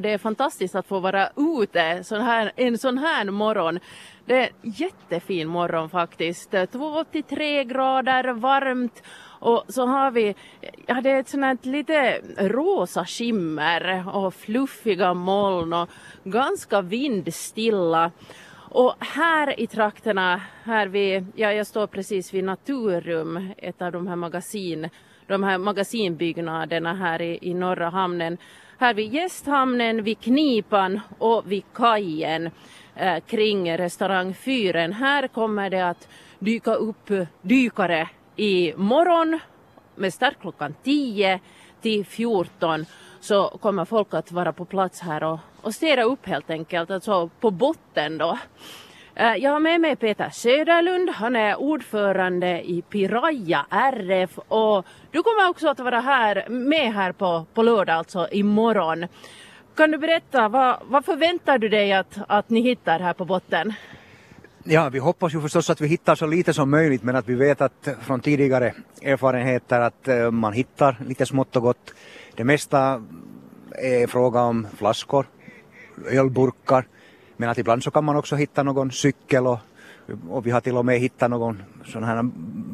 det är fantastiskt att få vara ute en sån här morgon. Det är en jättefin morgon faktiskt. 2-3 grader varmt. Och så har vi, det är ett sånt här lite rosa skimmer och fluffiga moln och ganska vindstilla. Och här i trakterna, jag står precis vid Naturrum, ett av de här magasinbyggnaderna här i norra hamnen. Här vid Gästhamnen, vid Knipan och vid kajen kring restaurang Fyren. Här kommer det att dyka upp dykare i morgon med start klockan 10 till 14. Så kommer folk att vara på plats här och städa upp helt enkelt, alltså på botten då. Jag har med mig Peter Söderlund, han är ordförande i Piraya RF och du kommer också att vara med här på lördag, alltså imorgon. Kan du berätta, vad förväntar du dig att ni hittar här på botten? Ja, vi hoppas ju förstås att vi hittar så lite som möjligt, men att vi vet att från tidigare erfarenheter att man hittar lite smått och gott. Det mesta är fråga om flaskor, ölburkar, men att ibland så kan man också hitta någon cykel och vi har till och med hittat någon sån här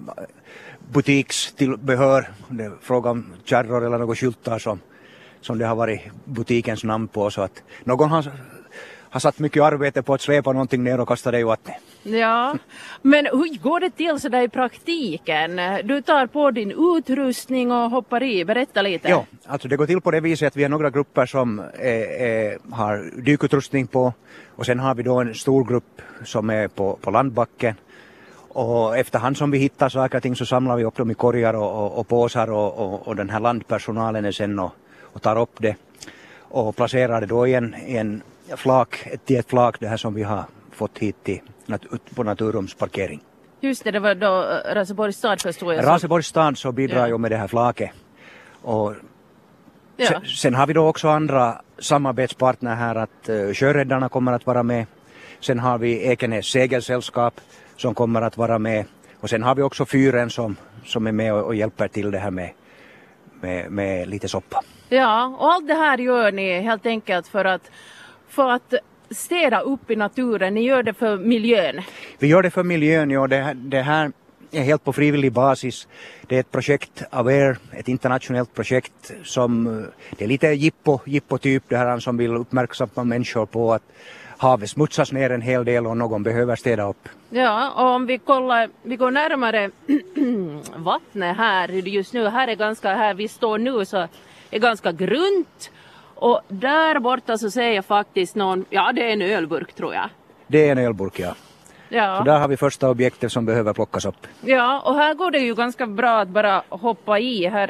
butikstillbehör. Det är fråga om kärror eller något skyltar som det har varit butikens namn på, så att någon har satt mycket arbete på att släpa någonting ner och kasta det i vattnet. Ja, men hur går det till så där i praktiken? Du tar på din utrustning och hoppar i. Berätta lite. Ja, alltså det går till på det viset att vi är några grupper som har dykutrustning på, och sen har vi då en stor grupp som är på landbacken. Och efterhand som vi hittar saker och ting så samlar vi upp dem i korgar och påsar och den här landpersonalen är sen och tar upp det och placerar det då i en flak, ett flak, det här som vi har fått hit på Naturums parkering. Just det var då Raseborgs stad förstår jag. Raseborgs stad så bidrar ju med det här flaket. Och sen har vi då också andra samarbetspartner här, att Sjöräddarna kommer att vara med. Sen har vi Ekenäs segelsällskap som kommer att vara med. Och sen har vi också Fyren som är med och hjälper till det här med lite soppa. Ja, och allt det här gör ni helt enkelt för att städa upp i naturen. Ni gör det för miljön. Vi gör det för miljön, ja. Det här är helt på frivillig basis. Det är ett projekt av ett internationellt projekt som det är lite jippo-typ det här, som vill uppmärksamma människor på att havet smutsas ner en hel del och någon behöver städa upp. Ja, och om vi går närmare vattnet här just nu. Här vi står nu så är ganska grunt. Och där borta så ser jag faktiskt det är en ölburk tror jag. Det är en ölburk, ja. Så där har vi första objektet som behöver plockas upp. Ja, och här går det ju ganska bra att bara hoppa i. Här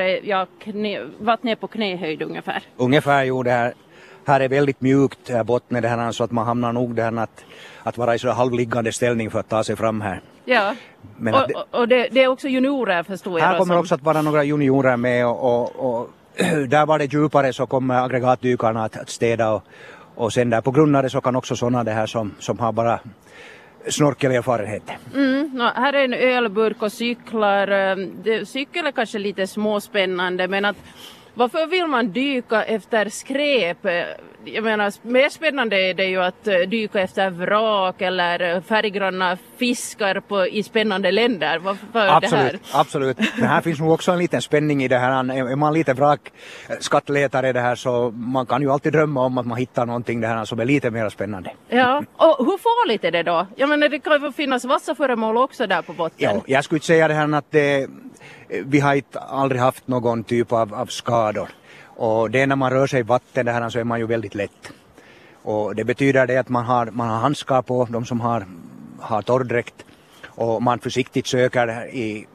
är vattnet på knähöjd ungefär. Ungefär, jo, det här är väldigt mjukt botten det här, så att man hamnar nog där att vara i så halvliggande ställning för att ta sig fram här. Ja, men och det är också juniorer förstår jag. Här kommer också att vara några juniorer med och där var det djupare så kommer aggregatdykarna att städa och sen där på grundare så kan också sådana det här som har bara snorkelerfarenhet. Här är en ölburk och cyklar. Cykel är kanske lite småspännande, men varför vill man dyka efter skräp? Jag menar, mer spännande är det ju att dyka efter vrak eller färggranna fiskar i spännande länder. Varför absolut, det här? Absolut. Men här finns nog också en liten spänning i det här. Är man lite vrakskattletare det här så man kan ju alltid drömma om att man hittar någonting det här som är lite mer spännande. Ja, och hur farligt är det då? Jag menar, det kan ju finnas vassa föremål också där på botten. Ja, jag skulle säga det här att vi har aldrig haft någon typ av skador. Och det är när man rör sig i vatten det här så är man ju väldigt lätt. Och det betyder det att man har handskar på, de som har torrdräkt. Och man försiktigt söker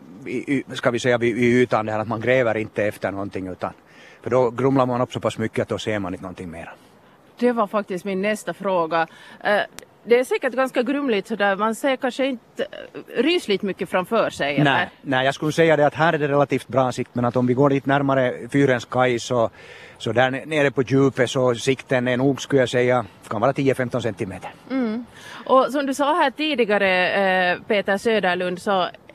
ska vi säga vid ytan det här, att man gräver inte efter någonting utan. För då grumlar man upp så pass mycket att då ser man inte någonting mer. Det var faktiskt min nästa fråga. Det är säkert ganska grumligt sådär. Man ser kanske inte rysligt mycket framför sig. Nej, jag skulle säga det att här är det relativt bra sikt. Men att om vi går dit närmare Fyrens kaj så där nere på djupet så sikten är nog, skulle jag säga, kan vara 10-15 centimeter. Och som du sa här tidigare, Peter Söderlund, så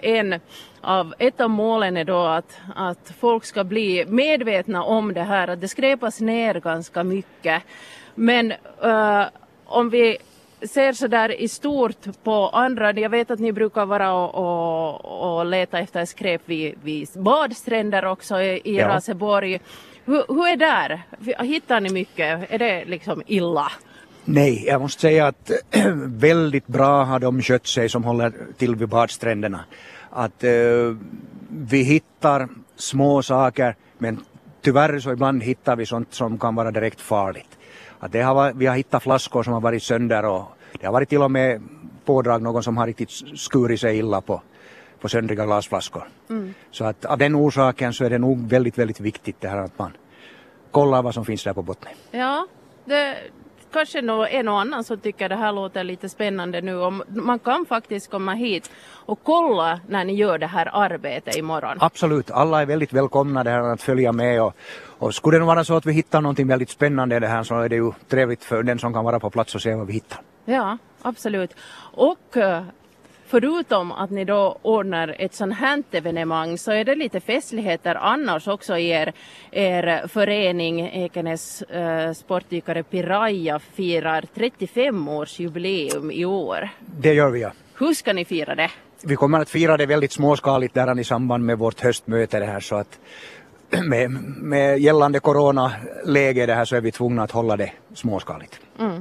ett av målen är då att folk ska bli medvetna om det här, att det skräpas ner ganska mycket. Men om vi ser så där i stort på andra, jag vet att ni brukar vara och leta efter skräp vid badstränder också i Raseborg. Hur är där? Hittar ni mycket? Är det liksom illa? Nej, jag måste säga att väldigt bra har de skött sig som håller till vid badstränderna. Att vi hittar små saker, men tyvärr så ibland hittar vi sånt som kan vara direkt farligt. Att vi har hittat flaskor som har varit sönder och det har varit till och med pådrag någon som har riktigt skurit sig illa på söndriga glasflaskor. Så att av den orsaken så är det nog väldigt, väldigt viktigt det här att man kollar vad som finns där på botten. Ja, det kanske är någon annan som tycker det här låter lite spännande nu. Man kan faktiskt komma hit och kolla när ni gör det här arbetet imorgon. Absolut, alla är väldigt välkomna det här att följa med och skulle det vara så att vi hittar någonting väldigt spännande det här så är det ju trevligt för den som kan vara på plats och se vad vi hittar. Ja, absolut. Och förutom att ni då ordnar ett sånt här evenemang så är det lite festligheter annars också i er förening. Ekenäs sportdykare Piraya firar 35-årsjubileum i år. Det gör vi, ja. Hur ska ni fira det? Vi kommer att fira det väldigt småskaligt där i samband med vårt höstmöte det här så att med gällande coronaläge det här så är vi tvungna att hålla det småskaligt.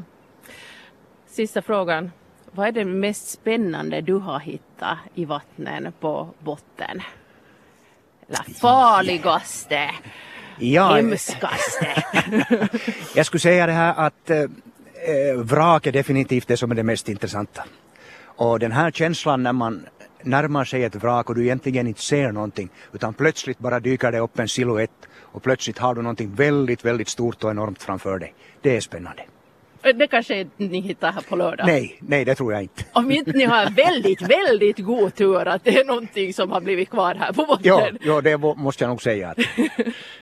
Sista frågan. Vad är det mest spännande du har hittat i vattnen på botten? Eller farligaste? Hemskaste? Jag skulle säga det här att vrak är definitivt det som är det mest intressanta. Och den här känslan när man närmar sig ett vrak och du egentligen inte ser någonting utan plötsligt bara dyker det upp en silhuett och plötsligt har du någonting väldigt, väldigt stort och enormt framför dig. Det är spännande. Det kanske ni hittar här på lördag? Nej, det tror jag inte. Om inte ni har väldigt, väldigt god tur att det är någonting som har blivit kvar här på botten. Ja, det måste jag nog säga.